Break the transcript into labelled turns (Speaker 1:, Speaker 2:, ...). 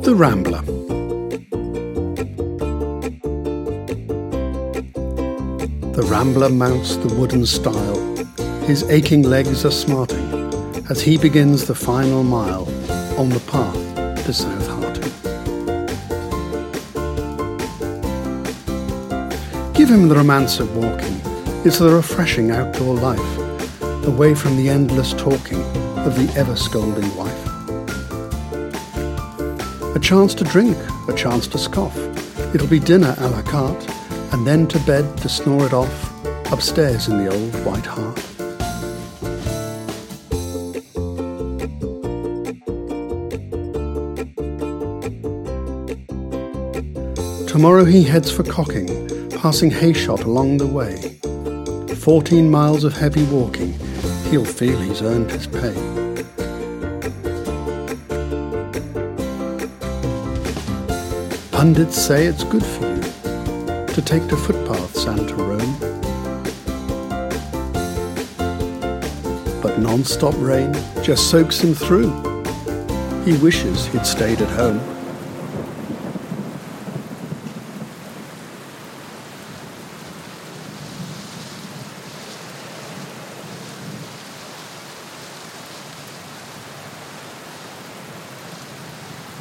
Speaker 1: The Rambler. The Rambler mounts the wooden stile. His aching legs are smarting as he begins the final mile on the path to South Harting. Give him the romance of walking. It's the refreshing outdoor life, away from the endless talking of the ever-scolding wife. A chance to drink, a chance to scoff. It'll be dinner à la carte, and then to bed to snore it off, upstairs in the old White Hart. Tomorrow he heads for Cocking, passing Hayshot along the way. 14 miles of heavy walking, he'll feel he's earned his pay. Pundits say it's good for you to take to footpaths and to roam, but non-stop rain just soaks him through. He wishes he'd stayed at home.